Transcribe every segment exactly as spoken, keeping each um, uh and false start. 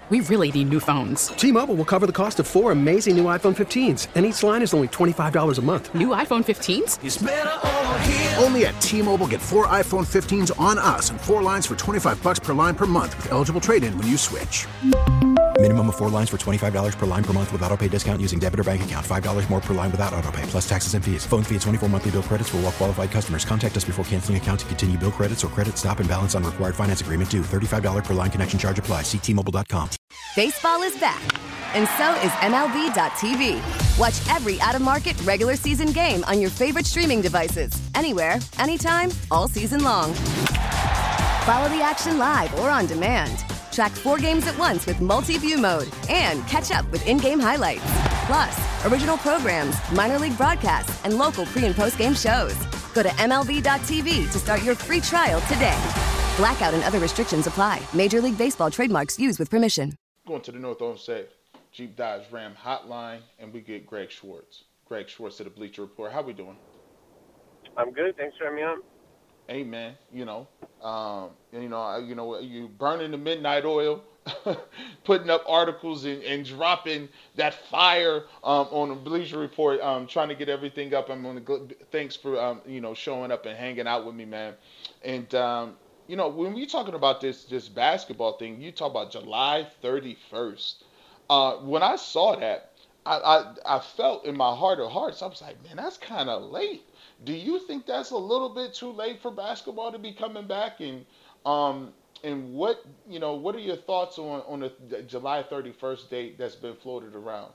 We really need new phones. T-Mobile will cover the cost of four amazing new iPhone fifteens, and each line is only twenty-five dollars a month. New iPhone fifteens? It's better over here. Only at T-Mobile, get four iPhone fifteens on us and four lines for twenty-five dollars per line per month with eligible trade-in when you switch. Minimum of four lines for twenty-five dollars per line per month with autopay discount using debit or bank account. five dollars more per line without autopay, plus taxes and fees. Phone fee at twenty-four monthly bill credits for well-qualified customers. Contact us before canceling account to continue bill credits or credit stop and balance on required finance agreement due. thirty-five dollars per line connection charge applies. See T Mobile dot com. Baseball is back, and so is M L B dot T V. Watch every out-of-market regular season game on your favorite streaming devices. Anywhere, anytime, all season long. Follow the action live or on demand. Track four games at once with multi-view mode and catch up with in-game highlights. Plus, original programs, minor league broadcasts, and local pre- and post-game shows. Go to M L B dot T V to start your free trial today. Blackout and other restrictions apply. Major League Baseball trademarks used with permission. Going to the North Olmsted Jeep Dodge Ram hotline, and we get Greg Schwartz. Greg Schwartz at the Bleacher Report. How we doing? I'm good. Thanks for having me on. Hey, man, you know, um, and, you know, you know, you burning the midnight oil, putting up articles and, and dropping that fire um, on the Bleacher Report, um, trying to get everything up. I'm gonna go, thanks for um, you know, showing up and hanging out with me, man. And um, you know, when we're talking about this this basketball thing, you talk about July thirty-first. Uh, when I saw that, I, I I felt in my heart of hearts, I was like, man, that's kind of late. Do you think that's a little bit too late for basketball to be coming back? And um and what you know what are your thoughts on on the July thirty-first date that's been floated around?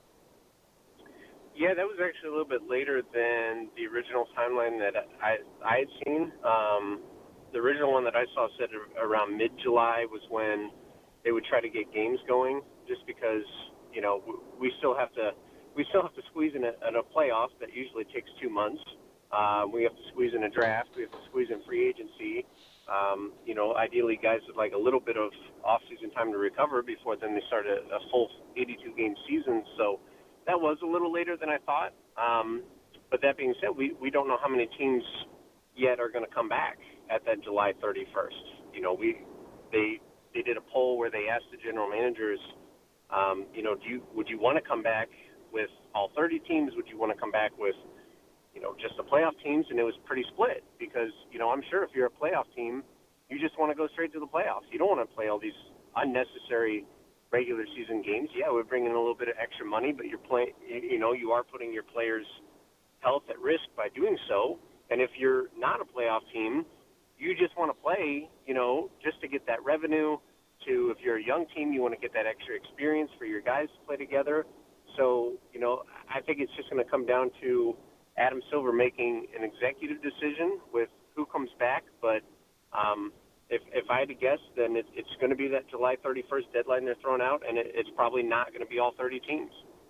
Yeah, that was actually a little bit later than the original timeline that I I had seen. Um, the original one that I saw said around mid-July was when they would try to get games going, just because you know we still have to we still have to squeeze in a, in a playoff that usually takes two months. Uh, we have to squeeze in a draft. We have to squeeze in free agency. Um, you know, ideally, guys would like a little bit of off-season time to recover before then they start a, a full eighty-two game season. So that was a little later than I thought. Um, but that being said, we, we don't know how many teams yet are going to come back at that July thirty-first. You know, we they they did a poll where they asked the general managers, um, you know, do you would you want to come back with all thirty teams? Would you want to come back with you know, just the playoff teams? And it was pretty split because, you know, I'm sure if you're a playoff team, you just want to go straight to the playoffs. You don't want to play all these unnecessary regular season games. Yeah, we're bringing a little bit of extra money, but you're playing, you know, you are putting your players' health at risk by doing so. And if you're not a playoff team, you just want to play, you know, just to get that revenue. To if you're a young team, you want to get that extra experience for your guys to play together. So, you know, I think it's just going to come down to Adam Silver making an executive decision with who comes back, but um, if if I had to guess, then it, it's going to be that July thirty-first deadline they're throwing out, and it, it's probably not going to be all thirty teams.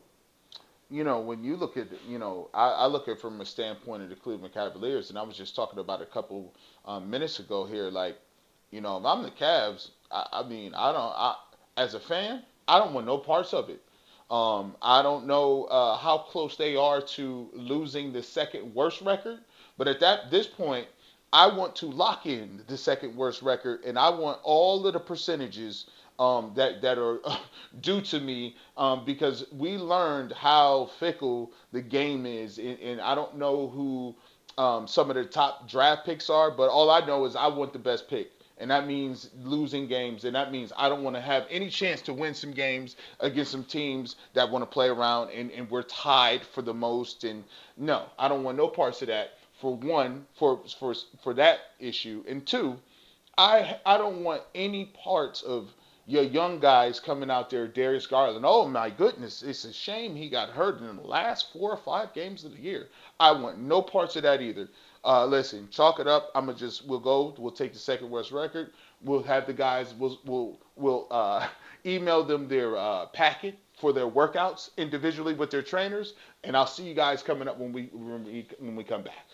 You know, when you look at, you know, I, I look at it from a standpoint of the Cleveland Cavaliers, and I was just talking about a couple um, minutes ago here, like, you know, if I'm the Cavs, I, I mean, I don't, I, as a fan, I don't want no parts of it. Um, I don't know uh, how close they are to losing the second worst record, but at that this point, I want to lock in the second worst record, and I want all of the percentages um, that that are due to me um, because we learned how fickle the game is, and, and I don't know who um, some of the top draft picks are, but all I know is I want the best pick. And that means losing games, and that means I don't want to have any chance to win some games against some teams that want to play around, and, and we're tied for the most. And no, I don't want no parts of that. For one, for for for that issue, and two, I I don't want any parts of your young guys coming out there, Darius Garland. Oh my goodness, it's a shame he got hurt in the last four or five games of the year. I want no parts of that either. Uh, listen, chalk it up. I'm gonna just we'll go. We'll take the second worst record. We'll have the guys. We'll we'll we'll uh, email them their uh, packet for their workouts individually with their trainers, and I'll see you guys coming up when we when we, when we come back.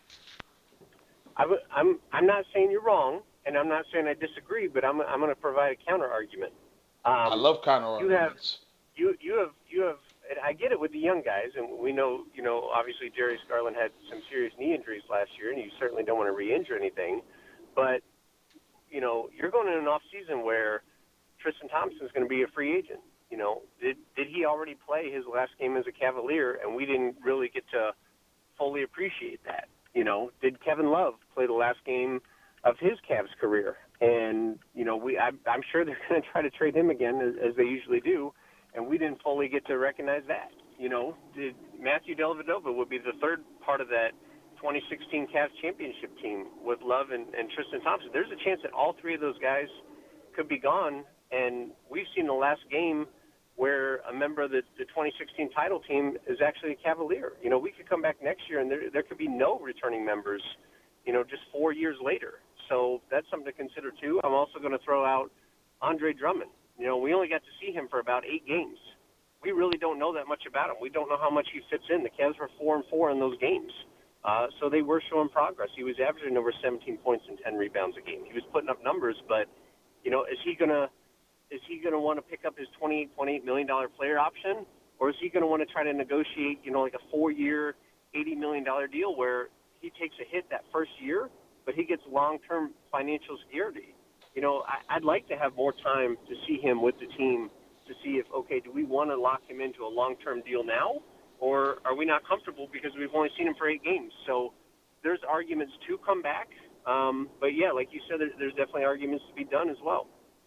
I w- I'm I'm not saying you're wrong, and I'm not saying I disagree, but I'm I'm going to provide a counter argument. Um, I love counter arguments. You have you you have you have. And I get it with the young guys, and we know, you know, obviously Darius Garland had some serious knee injuries last year, and you certainly don't want to re-injure anything. But, you know, you're going in an off season where Tristan Thompson is going to be a free agent. You know, did did he already play his last game as a Cavalier, and we didn't really get to fully appreciate that? You know, did Kevin Love play the last game of his Cavs career? And, you know, we I, I'm sure they're going to try to trade him again, as, as they usually do, and we didn't fully get to recognize that. You know, did Matthew Dellavedova would be the third part of that twenty sixteen Cavs championship team with Love and, and Tristan Thompson. There's a chance that all three of those guys could be gone, and we've seen the last game where a member of the, the twenty sixteen title team is actually a Cavalier. You know, we could come back next year and there there could be no returning members, you know, just four years later. So that's something to consider too. I'm also going to throw out Andre Drummond. You know, we only got to see him for about eight games. We really don't know that much about him. We don't know how much he fits in. The Cavs were four and four in those games. Uh, so they were showing progress. He was averaging over seventeen points and ten rebounds a game. He was putting up numbers, but, you know, is he going to Is he going to want to pick up his twenty-eight point eight million dollars player option, or is he going to want to try to negotiate, you know, like a four-year, eighty million dollars deal where he takes a hit that first year, but he gets long-term financial security? You know, I, I'd like to have more time to see him with the team to see if, okay, do we want to lock him into a long-term deal now, or are we not comfortable because we've only seen him for eight games? So there's arguments to come back. Um, but, yeah, like you said, there, there's definitely arguments to be done as well.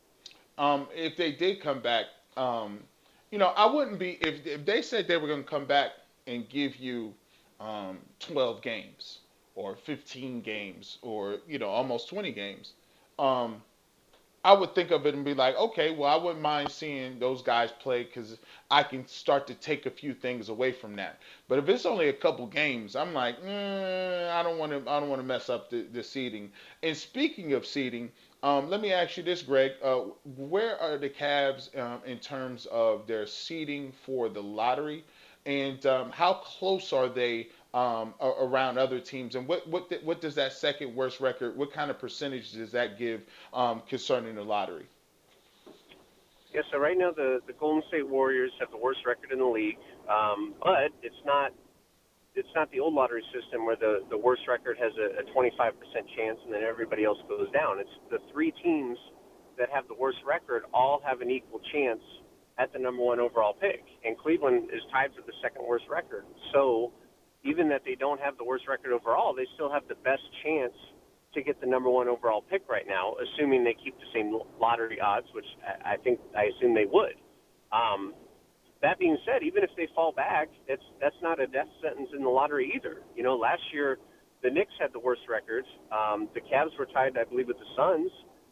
Um, if they did come back, um, you know, I wouldn't be if if they said they were going to come back and give you um, twelve games or fifteen games or, you know, almost twenty games. Um, I would think of it and be like, okay, well, I wouldn't mind seeing those guys play because I can start to take a few things away from that. But if it's only a couple games, I'm like, mm, I don't want to. I don't want to mess up the, the seeding. And speaking of seeding, um, let me ask you this, Greg. Uh, where are the Cavs um, in terms of their seeding for the lottery, and um, how close are they um, around other teams? And what what what does that second worst record? What kind of percentage does that give um, concerning the lottery? Yeah, so right now the, the Golden State Warriors have the worst record in the league, um, but it's not it's not the old lottery system where the, the worst record has a, a twenty-five percent chance and then everybody else goes down. It's the three teams that have the worst record all have an equal chance at the number one overall pick, and Cleveland is tied for the second worst record. So even that they don't have the worst record overall, they still have the best chance to get the number one overall pick right now, assuming they keep the same lottery odds, which I think I assume they would. Um, that being said, even if they fall back, it's that's not a death sentence in the lottery either. You know, last year the Knicks had the worst record. Um, the Cavs were tied, I believe, with the Suns,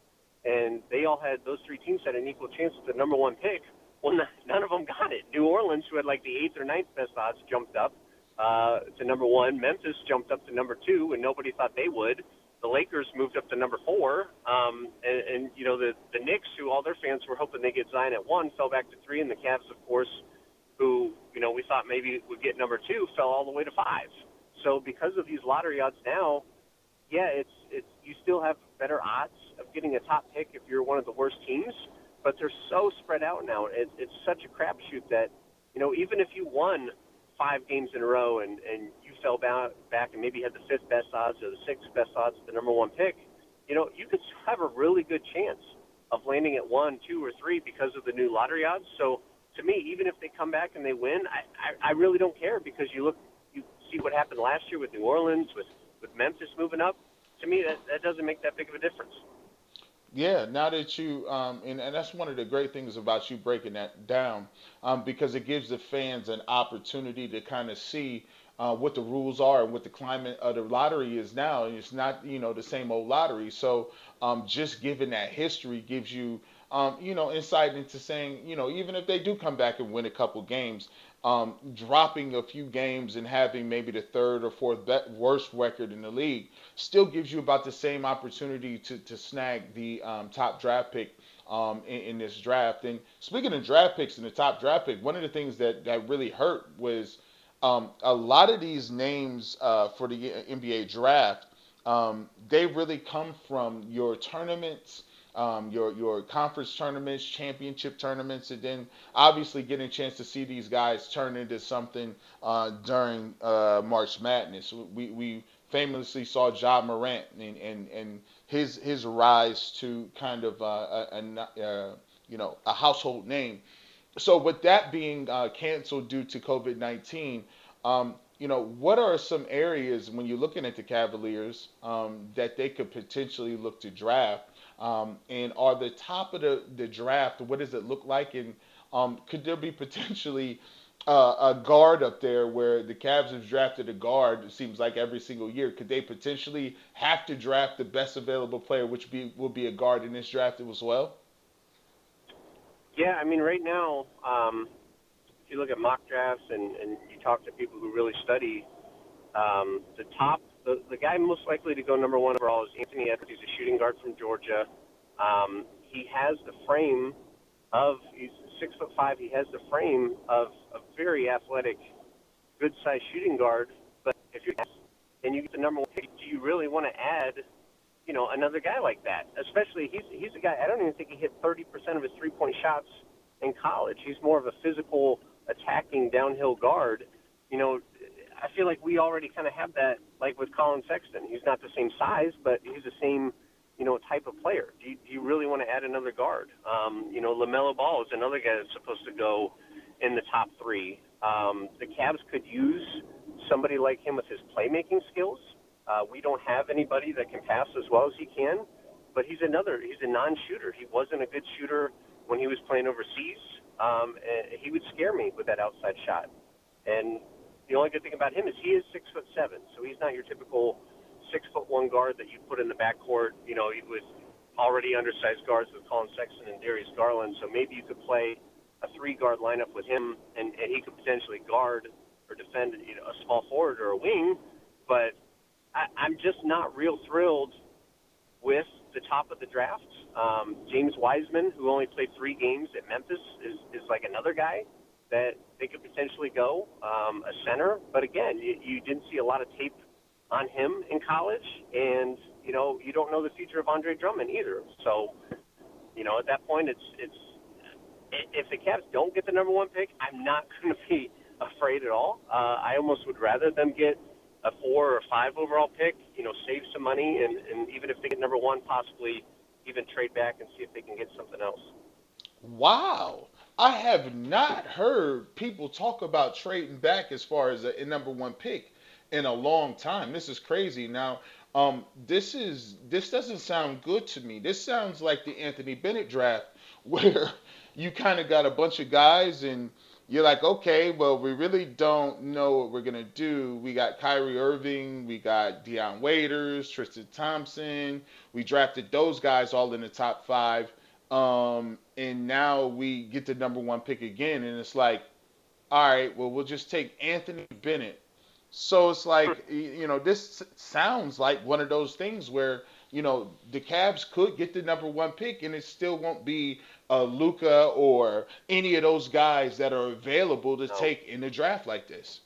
and they all had those three teams had an equal chance at the number one pick. Well, none of them got it. New Orleans, who had like the eighth or ninth best odds, jumped up uh, to number one. Memphis jumped up to number two, and nobody thought they would. The Lakers moved up to number four, um, and, and, you know, the, the Knicks, who all their fans were hoping they get Zion at one, fell back to three, and the Cavs, of course, who, you know, we thought maybe would get number two, fell all the way to five. So because of these lottery odds now, yeah, it's it's you still have better odds of getting a top pick if you're one of the worst teams, but they're so spread out now. It, it's such a crapshoot that, you know, even if you won five games in a row and, and you fell back and maybe had the fifth best odds or the sixth best odds at the number one pick, you know, you could have a really good chance of landing at one, two, or three because of the new lottery odds. So to me, even if they come back and they win, I, I, I really don't care because you look, you see what happened last year with New Orleans, with, with Memphis moving up. To me, that, that doesn't make that big of a difference. Yeah, now that you, um, and, and that's one of the great things about you breaking that down, um, because it gives the fans an opportunity to kind of see uh, what the rules are and what the climate of the lottery is now. And it's not, you know, the same old lottery. So um, just given that history gives you, um, you know, insight into saying, you know, even if they do come back and win a couple games, um, dropping a few games and having maybe the third or fourth be- worst record in the league still gives you about the same opportunity to, to snag the um, top draft pick um, in, in this draft. And speaking of draft picks and the top draft pick, one of the things that, that really hurt was um, a lot of these names uh, for the N B A draft, um, they really come from your tournaments, Um, your your conference tournaments, championship tournaments, and then obviously getting a chance to see these guys turn into something uh, during uh, March Madness. We we famously saw Ja Morant and and, and his his rise to kind of uh, a, a, uh, you know, a household name. So with that being uh, canceled due to COVID nineteen, um, you know, what are some areas when you're looking at the Cavaliers um, that they could potentially look to draft? Um, and are the top of the, the draft, what does it look like? And um, could there be potentially uh, a guard up there where the Cavs have drafted a guard, it seems like every single year? Could they potentially have to draft the best available player, which be, will be a guard in this draft as well? Yeah, I mean, right now, um, if you look at mock drafts and, and you talk to people who really study, um, the top, the, the guy most likely to go number one overall is Anthony Edwards. He's a shooting guard from Georgia. Um, he has the frame of, he's six foot five, he has the frame of a very athletic, good-sized shooting guard. But if you're and you get the number one pick, do you really want to add, you know, another guy like that? Especially, he's he's a guy, I don't even think he hit thirty percent of his three-point shots in college. He's more of a physical, attacking, downhill guard. You know, I feel like we already kind of have that, like with Colin Sexton. He's not the same size, but he's the same, you know, type of player. Do you, do you really want to add another guard? Um, you know, LaMelo Ball is another guy that's supposed to go in the top three. Um, the Cavs could use somebody like him with his playmaking skills. Uh, we don't have anybody that can pass as well as he can, but he's another, he's a non-shooter. He wasn't a good shooter when he was playing overseas. Um, and he would scare me with that outside shot. And the only good thing about him is he is six foot seven, so he's not your typical six foot one guard that you put in the backcourt, you know, with already undersized guards with Colin Sexton and Darius Garland. So maybe you could play a three guard lineup with him, and, and he could potentially guard or defend, you know, a small forward or a wing. But I, I'm just not real thrilled with the top of the draft. Um, James Wiseman, who only played three games at Memphis, is, is like another guy that they could potentially go, um, a center. But again, you, you didn't see a lot of tape on him in college, and, you know, you don't know the future of Andre Drummond either. So, you know, at that point, it's it's if the Cavs don't get the number one pick, I'm not going to be afraid at all. Uh, I almost would rather them get a four or five overall pick, you know, save some money, and, and even if they get number one, possibly even trade back and see if they can get something else. Wow. I have not heard people talk about trading back as far as a, a number one pick in a long time. This is crazy. Now, um, this is this doesn't sound good to me. This sounds like the Anthony Bennett draft where you kind of got a bunch of guys and you're like, okay, well, we really don't know what we're going to do. We got Kyrie Irving, we got Deion Waiters, Tristan Thompson. We drafted those guys all in the top five. Um, and now we get the number one pick again, and it's like, all right, well, we'll just take Anthony Bennett. So it's like, you know, this sounds like one of those things where, you know, the Cavs could get the number one pick, and it still won't be uh, Luka or any of those guys that are available to no. take in the draft like this.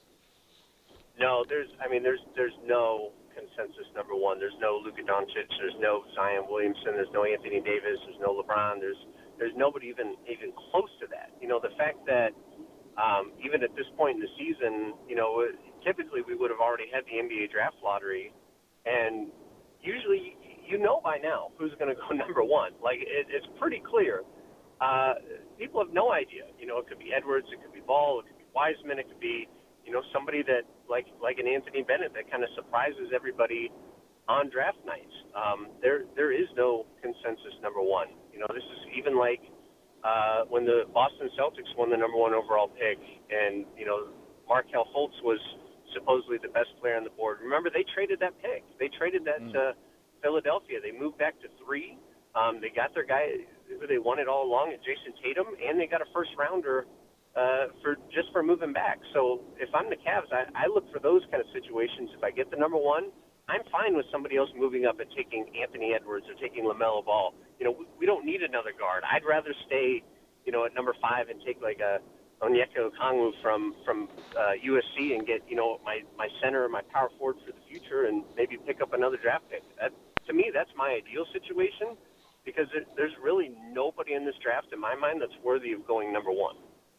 No, there's, I mean, there's there's no consensus number one. There's no Luka Doncic. There's no Zion Williamson. There's no Anthony Davis. There's no LeBron. There's there's nobody even even close to that. You know, the fact that um, even at this point in the season, you know, typically we would have already had the N B A draft lottery, and usually you know by now who's going to go number one. Like, it, it's pretty clear. Uh, people have no idea. You know, it could be Edwards, it could be Ball, it could be Wiseman, it could be, you know, somebody that, like like an Anthony Bennett, that kind of surprises everybody on draft nights. Um, there there is no consensus number one. You know, this is even like uh, when the Boston Celtics won the number one overall pick, and, you know, Markelle Fultz was supposedly the best player on the board. Remember, they traded that pick. They traded that mm. to Philadelphia. They moved back to three. Um, they got their guy who they wanted all along at Jason Tatum, and they got a first rounder uh, for just for moving back. So if I'm the Cavs, I, I look for those kind of situations. If I get the number one, I'm fine with somebody else moving up and taking Anthony Edwards or taking LaMelo Ball. You know, we, we don't need another guard. I'd rather stay, you know, at number five and take like a Onyeka Okongwu from from uh, U S C and get, you know, my my center, my power forward for the future, and maybe pick up another draft pick. That, to me, that's my ideal situation, because there, there's really nobody in this draft, in my mind, that's worthy of going number one.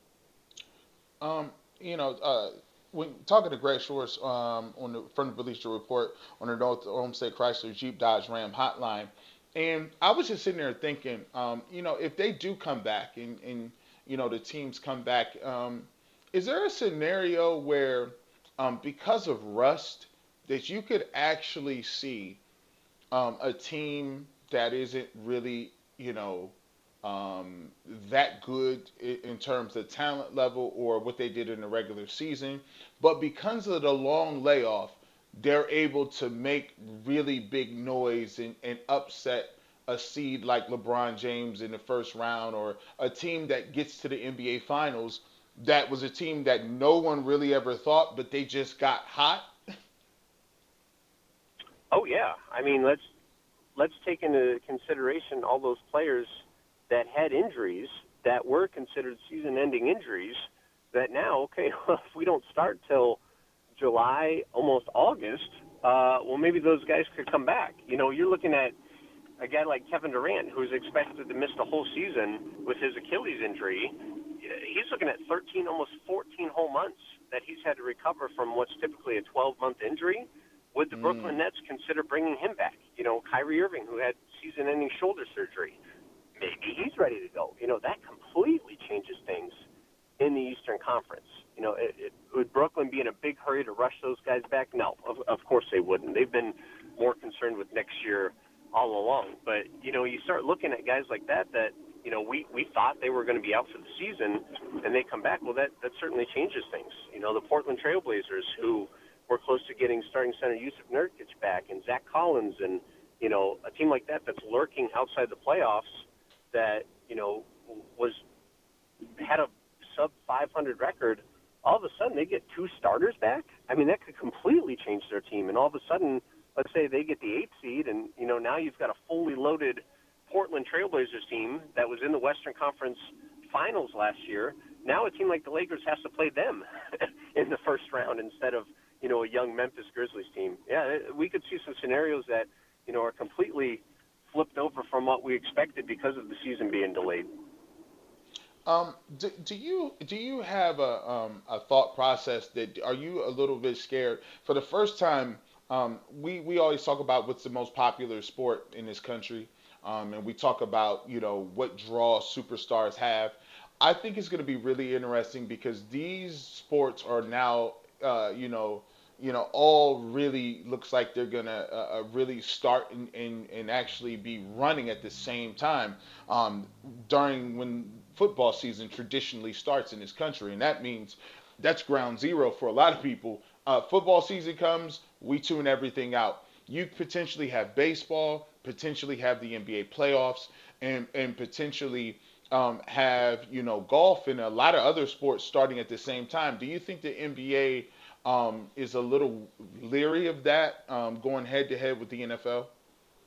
Um, you know, uh, when talking to Greg Schwartz um, on the from the Bleacher Report on the North Olmsted Chrysler Jeep Dodge Ram hotline, And I was just sitting there thinking, um, you know, if they do come back and, and you know, the teams come back, um, is there a scenario where, um, because of rust, that you could actually see um, a team that isn't really, you know, um, that good in, in terms of talent level or what they did in the regular season, but because of the long layoff, they're able to make really big noise and, and upset a seed like LeBron James in the first round, or a team that gets to the N B A Finals that was a team that no one really ever thought, but they just got hot? Oh yeah, I mean let's let's take into consideration all those players that had injuries that were considered season-ending injuries. That now, okay, well, if we don't start till July, almost August, uh, well, maybe those guys could come back. You know, you're looking at a guy like Kevin Durant, who's expected to miss the whole season with his Achilles injury. He's looking at thirteen, almost fourteen whole months that he's had to recover from what's typically a twelve-month injury. Would the mm. Brooklyn Nets consider bringing him back? You know, Kyrie Irving, who had season-ending shoulder surgery, maybe he's ready to go. You know, that completely changes things in the Eastern Conference. You know, it, it, would Brooklyn be in a big hurry to rush those guys back? No, of, of course they wouldn't. They've been more concerned with next year all along. But, you know, you start looking at guys like that that, you know, we, we thought they were going to be out for the season, and they come back. Well, that, that certainly changes things. You know, the Portland Trailblazers, who were close to getting starting center Yusuf Nurkic back, and Zach Collins, and, you know, a team like that that's lurking outside the playoffs that, you know, was had a sub five hundred record, all of a sudden they get two starters back. I mean, that could completely change their team. And all of a sudden, let's say they get the eighth seed, and, you know, now you've got a fully loaded Portland Trailblazers team that was in the Western Conference Finals last year. Now a team like the Lakers has to play them in the first round instead of, you know, a young Memphis Grizzlies team. Yeah, we could see some scenarios that, you know, are completely flipped over from what we expected because of the season being delayed. Um, do, do you do you have a um, a thought process that, are you a little bit scared? For the first time, um, we we always talk about what's the most popular sport in this country, um, and we talk about, you know, what draw superstars have. I think it's going to be really interesting because these sports are now, uh, you know. you know, all really looks like they're going to uh, really start and, and, and actually be running at the same time um, during when football season traditionally starts in this country. And that means that's ground zero for a lot of people. Uh, football season comes, we tune everything out. You potentially have baseball, potentially have the N B A playoffs, and, and potentially um, have, you know, golf and a lot of other sports starting at the same time. Do you think the N B A Um, is a little leery of that, um, going head-to-head with the N F L?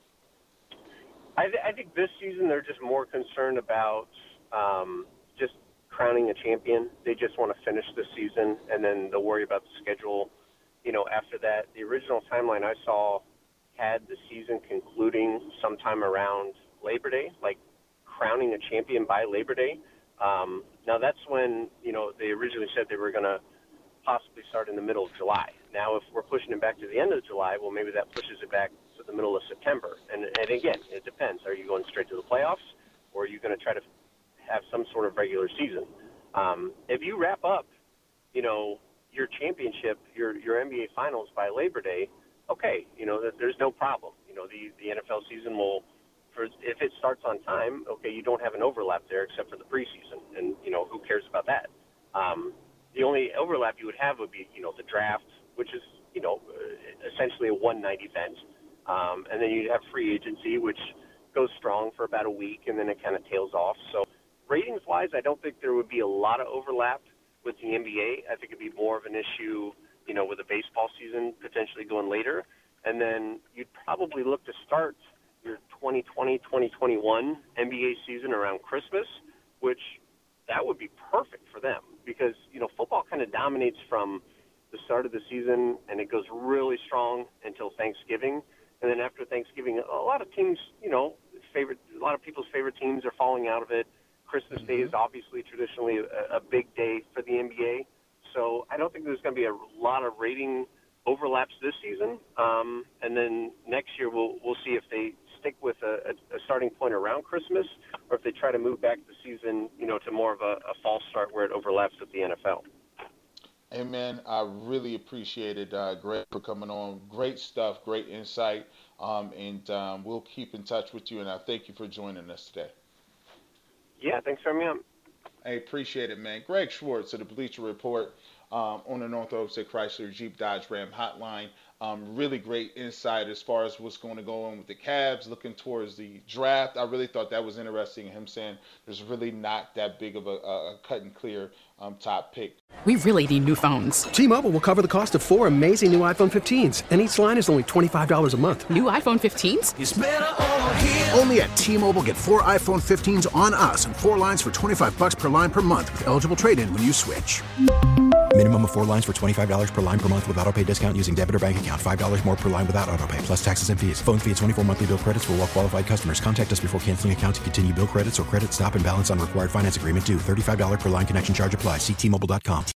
I, th- I think this season they're just more concerned about um, just crowning a champion. They just want to finish the season, and then they'll worry about the schedule, you know, after that. The original timeline I saw had the season concluding sometime around Labor Day, like crowning a champion by Labor Day. Um, now, that's when, you know, they originally said they were going to possibly start in the middle of July. Now, if we're pushing it back to the end of July, well, maybe that pushes it back to the middle of September. And, and again, it depends. Are you going straight to the playoffs, or are you going to try to have some sort of regular season? Um, if you wrap up, you know, your championship, your your N B A Finals by Labor Day, okay, you know, there's no problem. You know, the, the N F L season will, for if it starts on time, okay, you don't have an overlap there except for the preseason. And, you know, who cares about that? Um, The only overlap you would have would be, you know, the draft, which is, you know, essentially a one-night event. Um, and then you'd have free agency, which goes strong for about a week, and then it kind of tails off. So ratings-wise, I don't think there would be a lot of overlap with the N B A. I think it'd be more of an issue, you know, with the baseball season potentially going later. And then you'd probably look to start your twenty twenty twenty twenty-one N B A season around Christmas, which that would be perfect for them. Because, you know, football kind of dominates from the start of the season, and it goes really strong until Thanksgiving. And then after Thanksgiving, a lot of teams, you know, favorite, a lot of people's favorite teams are falling out of it. Christmas Day is obviously traditionally a, a big day for the N B A. So I don't think there's going to be a lot of rating overlaps this season. Um, and then next year we'll we'll see if they stick with a, a starting point around Christmas, or if they try to move back the season, you know, to more of a, a fall start where it overlaps with the N F L. Hey, man, I really appreciate it, uh, Greg, for coming on. Great stuff, great insight, um, and um, we'll keep in touch with you, and I thank you for joining us today. Yeah, thanks for having me on. I appreciate it, man. Greg Schwartz of the Bleacher Report um, on the North Olmsted Chrysler Jeep Dodge Ram hotline. Um, really great insight as far as what's going to go on with the Cavs, looking towards the draft. I really thought that was interesting, him saying there's really not that big of a, a cut and clear um, top pick. We really need new phones. T-Mobile will cover the cost of four amazing new iPhone fifteens, and each line is only twenty-five dollars a month. New iPhone fifteens? It's better over here. Only at T-Mobile, get four iPhone fifteens on us and four lines for twenty-five bucks per line per month with eligible trade-in when you switch. Minimum of four lines for twenty-five dollars per line per month with autopay discount using debit or bank account. five dollars more per line without autopay, plus taxes and fees. Phone fee at twenty-four monthly bill credits for well-qualified customers. Contact us before canceling account to continue bill credits or credit stop and balance on required finance agreement due. thirty-five dollars per line connection charge applies. See T Mobile dot com.